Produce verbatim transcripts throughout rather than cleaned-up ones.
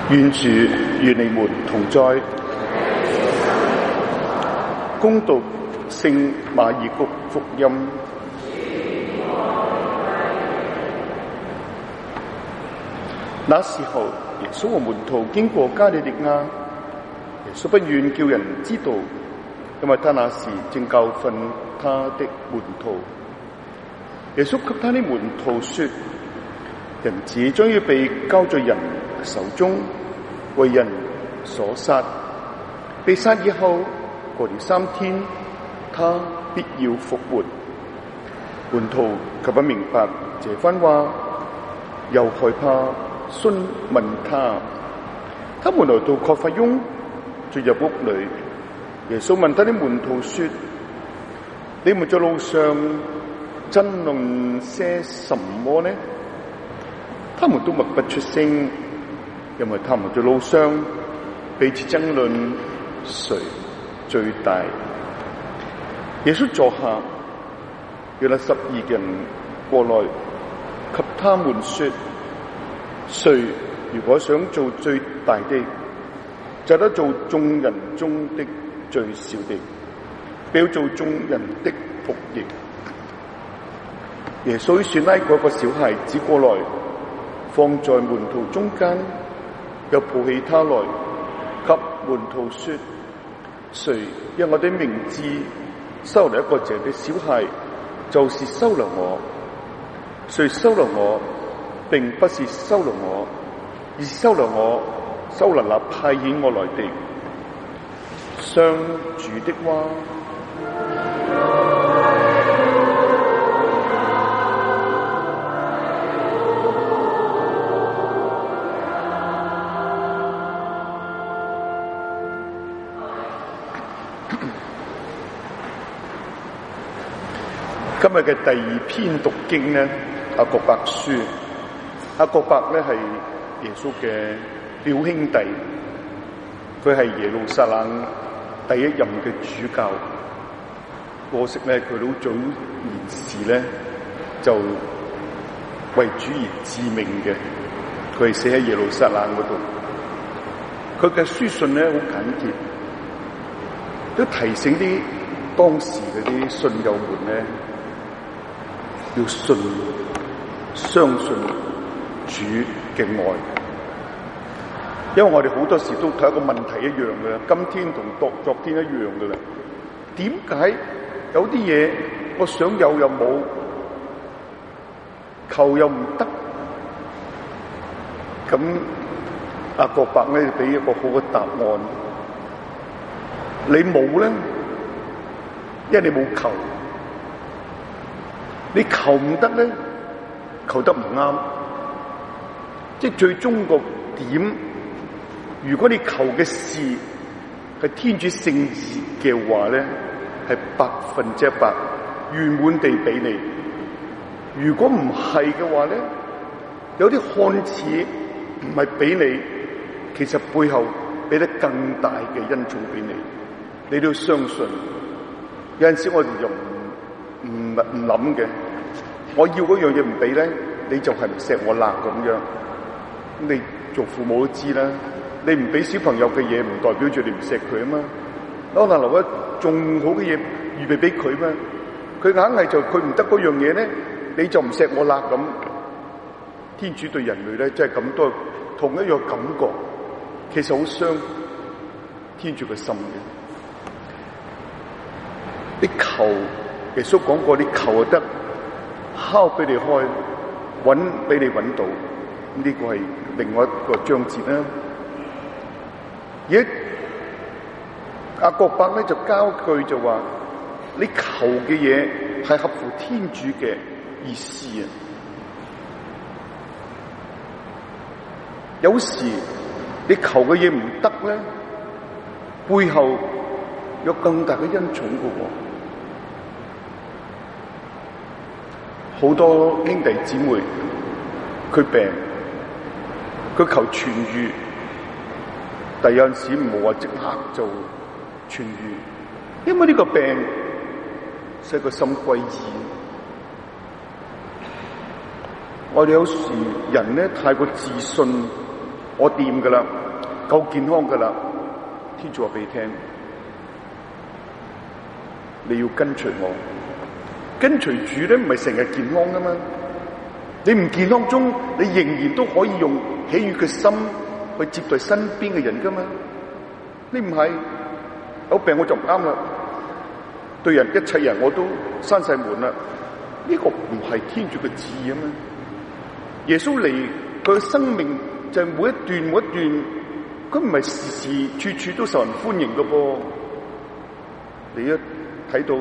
願主與你們同在。恭讀聖馬爾谷福音。那時候，耶穌和門徒經過加利利亞，耶穌不願叫人知道，因為他那時正教訓他的門徒。耶穌給他的門徒說：人子將要被交在人手中，為人所殺。被殺以後，過了三天，他必要復活。門徒卻不明白這番話，又害怕，詢問他。他們來到葛法翁，進入屋裏。耶穌問他的門徒說：你們在路上爭論些什麼呢？他們都默不出聲，因為他們在路上彼此爭論誰最大。耶穌坐下，叫那十二人過來，給他們說：誰如果想做最大的，就得做眾人中的最小的，不要做眾人的僕役。耶穌選拉過一個小孩子過來，放在門徒中間，又抱起他來，給門徒說：誰因我的名字收留一個這樣的小孩，就是收留我。誰收留我，並不是收留我，而是收留我，收留那派遣我來的。上主的話。今日嘅第二篇讀經呢，雅各伯書。雅各伯咧係耶穌嘅表兄弟，佢係耶路撒冷第一任嘅主教。可惜咧，佢好早年時咧就為主而致命嘅。佢係寫喺耶路撒冷嗰度。佢嘅書信咧好簡潔，都提醒啲當時嗰啲信友們咧，要信、相信主嘅愛。因為我哋好多時都睇一個問題一樣嘅，今天同昨昨天一樣嘅啦。點解有啲嘢我想有又冇，求又唔得？咁雅各伯咧俾一個好嘅答案：你冇咧，因為你冇求。你求唔得咧，求得唔啱，即係最終個點。如果你求嘅事係天主聖意嘅話咧，係百分之一百圓滿地俾你。如果唔係嘅話咧，有啲看似唔係俾你，其實背後俾得更大嘅恩寵俾你，你都要相信。有陣時我哋就唔唔唔諗嘅，我要嗰樣嘢唔俾咧，你就係唔錫我辣咁樣。你做父母都知啦，你唔俾小朋友嘅嘢，唔代表住你唔錫佢啊嘛。可能留一仲好嘅嘢預備俾佢嘛，佢硬係就佢唔得嗰樣嘢咧，你就唔錫我辣咁。天主對人類咧，真係咁多同一樣感覺，其實好傷天主嘅心嘅。你求，耶穌講過，你求就得，敲俾你開，揾俾你揾到，呢、這個係另外一個章節啦。而雅各伯咧就交句就話：你求嘅嘢係合乎天主嘅意思啊！有時你求嘅嘢唔得咧，背後有更大嘅恩寵嘅喎。好多兄弟姊妹佢病，佢求痊愈，但有陣時唔好話即刻就痊愈，因為呢個病使個心歸依。我哋有時人咧太過自信， 我掂噶啦，夠健康噶啦。天主話俾你聽，你要跟隨我。跟隨主咧，唔係成日健康噶嘛。你唔健康中，你仍然都可以用喜悅嘅心去接待身邊嘅人噶嘛。你唔係有病我就唔啱啦，對人一切人我都閂晒門啦。呢個唔係天主嘅旨意啊嘛。耶穌嚟佢嘅生命就係每一段每一段，佢唔係時時處處都受人歡迎噶噃。你一睇到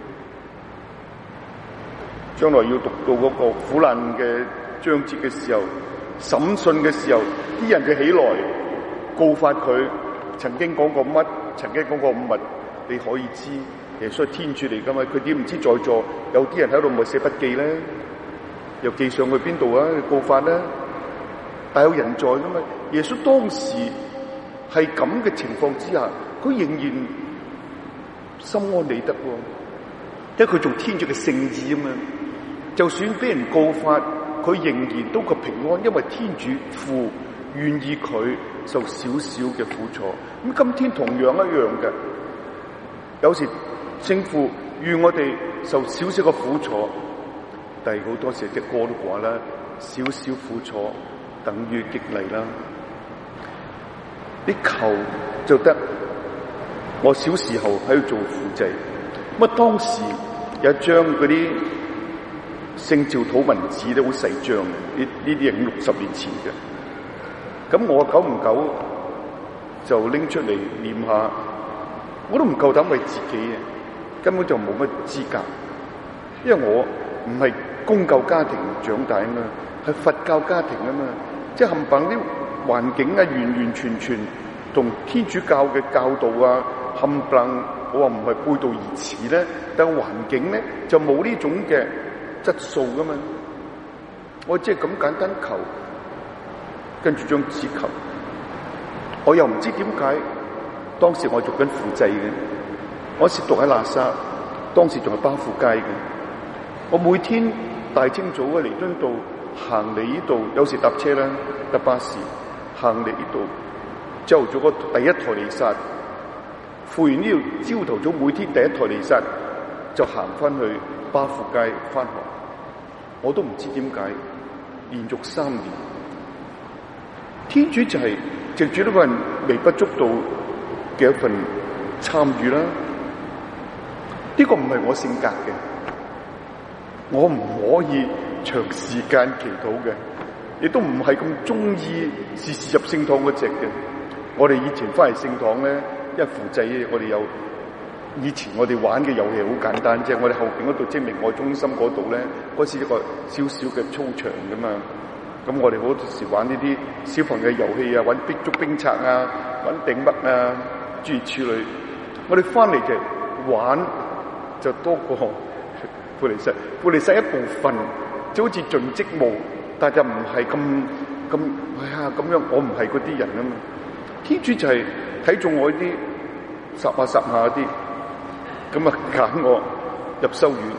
將來要讀到嗰個苦難嘅章節嘅時候，審訊嘅時候，啲人就起來告發佢曾經講過乜，曾經講過乜，你可以知耶穌係天主嚟噶嘛？佢點唔知在座有啲人喺度咪寫筆記咧？又記上去邊度啊？告發咧？大有人在噶嘛？耶穌當時係咁嘅情況之下，佢仍然心安理得喎，因為佢做天主嘅聖意啊嘛。就算俾人告發，佢仍然都個平安，因為天主父願意佢受少少嘅苦楚。咁今天同樣一樣嘅，有時聖父願我哋受少少嘅苦楚，但係好多時隻歌都話啦，少少苦楚等於激勵啦。你求就得。我小時候喺度做輔祭，咁啊當時有一張嗰啲聖召禱文字都好細張嘅，呢呢啲係五六十年前嘅。咁我久唔久就拎出嚟念下，我都唔夠膽為自己嘅，根本就冇乜資格，因為我唔係公教家庭長大啊嘛，係佛教家庭啊嘛，即係冚唪唥啲環境啊，完完全全同天主教嘅教導啊，冚唪唥我話唔係背道而馳咧，但係環境咧就冇呢種嘅質素噶嘛。我即係咁簡單求，跟住張紙求，我又唔知點解。當時我做緊輔祭嘅，我是讀喺喇沙，當時仲係巴富街嘅。我每天大清早喺彌敦道行嚟呢度，有時搭車啦，搭巴士行嚟呢度，朝頭早個第一台彌撒，赴完呢度朝頭早每天第一台彌撒，就行翻去巴富街翻學。我都唔知點解，連續三年，天主就係藉住呢個人微不足道嘅一份參與啦。呢個唔係我性格嘅，我唔可以長時間祈禱嘅，亦都唔係咁中意時時入聖堂嗰隻嘅。我哋以前翻嚟聖堂咧，因為輔祭，我哋有以前我哋玩嘅遊戲好簡單啫。我哋後邊嗰度即係明愛中心嗰度咧，嗰時一個小小嘅操場噶嘛。咁我哋好多時玩呢啲小朋友遊戲啊，玩逼捉冰賊啊，玩頂乜啊，諸如此類。我哋翻嚟就玩就多過輔彌撒。輔彌撒一部分就好似盡職務，但就唔係咁咁哎呀咁樣。我唔係嗰啲人啊嘛。天主就係睇中我呢啲十下十下啲，咁啊揀我入修院。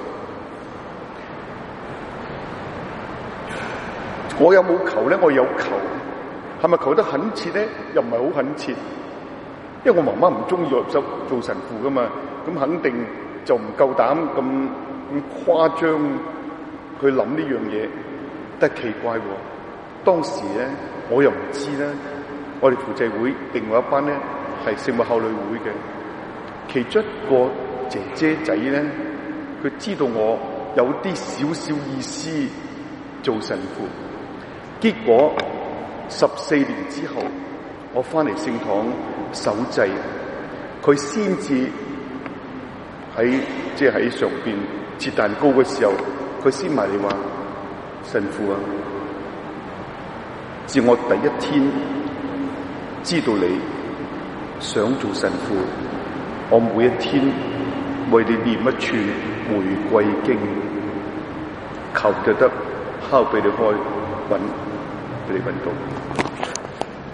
我有冇求咧？我有求，係咪求得懇切咧？又唔係好懇切，因為我媽媽唔中意我入修做神父噶嘛，咁肯定就唔夠膽咁咁誇張去諗呢樣嘢。但係奇怪喎，當時咧我又唔知咧，我哋輔祭會另外一班咧係聖母孝女會嘅，其中一個姐姐仔咧，佢知道我有啲少少意思做神父。結果十四年之後，我翻嚟聖堂守祭，佢先至喺即係喺上邊切蛋糕嘅時候，佢先埋嚟話：神父啊，自我第一天知道你想做神父，我每一天為你念一串玫瑰經，求就得，敲俾你開，揾俾你揾到。